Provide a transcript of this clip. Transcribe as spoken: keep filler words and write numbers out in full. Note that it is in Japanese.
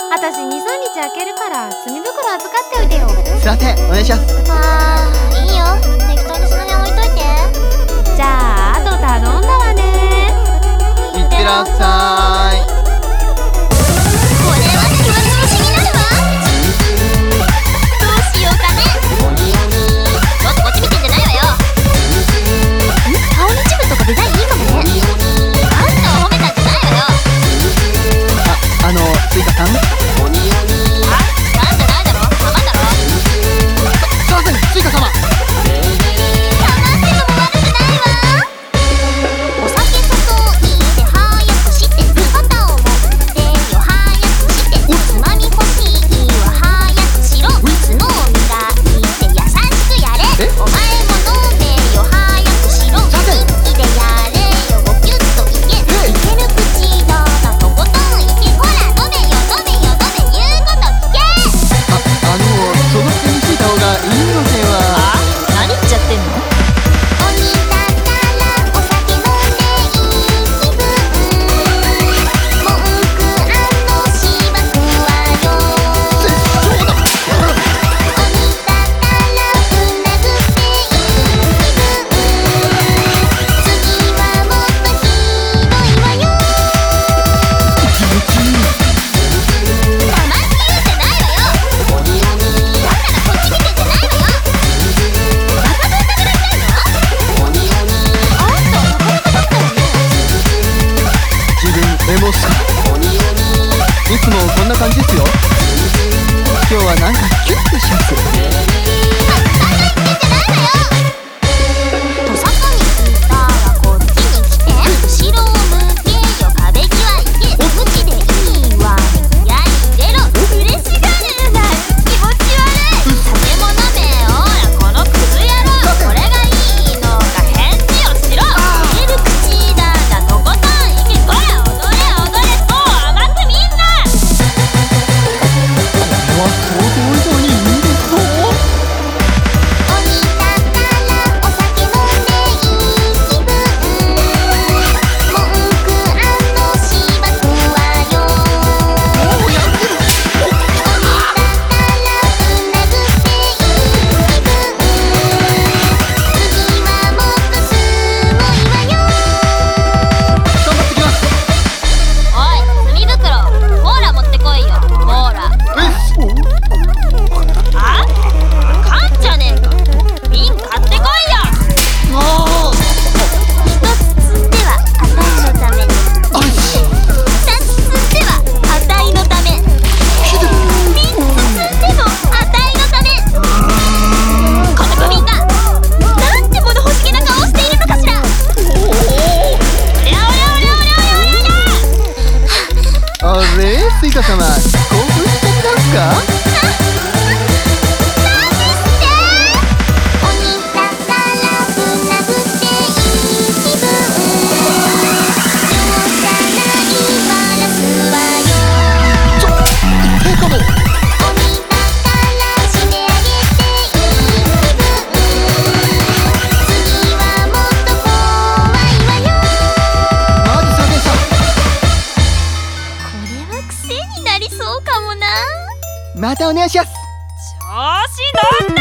私に、さんにち開けるから墨袋預かっておいてよ。 すいません、お願いします。 あー、いいよ、適当にその辺置いといて。 じゃああと頼んだわね。 いってらっしゃい。 これは気持ち不思議なるわ。どうしようかね。ちょっとこっち見てんじゃないわよ。ん？顔の一部とかデザインいいかもね。あんたを褒めたんじゃないわよ。 あ、あの、スイカさん。 あ、なんじゃないだろ、浜だろ。 すいません、スイカ様。 黙ってのも悪くないわ。お酒とといて早くして肩を持ってよ早くしてつまみ欲しいは早くしろ角を磨いて優しくやれお前も飲めよ早くしろ一気でやれよギュッといけいける口だなとことんいけほら飲めよ飲めよ飲め言うこと聞け。 あ、あの、その点についた方がいいのでは。 あ、何言っちゃってんの。鬼だからお酒飲んでいい気分文句あのしばくわよ。 絶頂だ。 鬼だからうなぐっていい気分次はもっとひどいわよ。 気持ちいい。 黙って言うてないわよ。だからこっち見てんじゃないわよ。またぶん殴られたいの？あんたなかなかだったわね。 自分エモスカ。いつもこんな感じですよ。今日はなんかキュッとします。 とさかに聞いたらこっちに来て後ろを向けよ壁際行けお口でいいわ気合い入れろ嬉しがるな気持ち悪い酒も飲めよほらこのクズ野郎これがいいのか返事をしろいける口だがとことんいけほら踊れ踊れそう甘くみんな。 これは想像以上にいいですぞ。 鬼だからお酒飲んでいい気分文句あのしばくわよ。鬼だからうなぐっていい気分次はもっとすごいわよ。 頑張ってきます。 おい墨袋コーラ持ってこいよコーラ。 うっす。 あ？かんじゃねえか瓶買ってこいよ。 あ一つ積んではあたいのためあ、あいし。 二つ積んではあたいのため三つ積んでもあたいのためこの小瓶がなんて物欲しげな顔をしているのかしら。おりゃおりゃおりゃおりゃおりゃおりゃあれ、スイカ様、興奮しちゃったんすか？ 鬼だからうなぐっていい気分容赦ないバラすわよ。 ちょ、一平かも。 鬼だから締め上げていい気分次はもっと怖いわよ。 マジさでさ。 これは癖になりそうかもな。 またお願いします。 調子乗って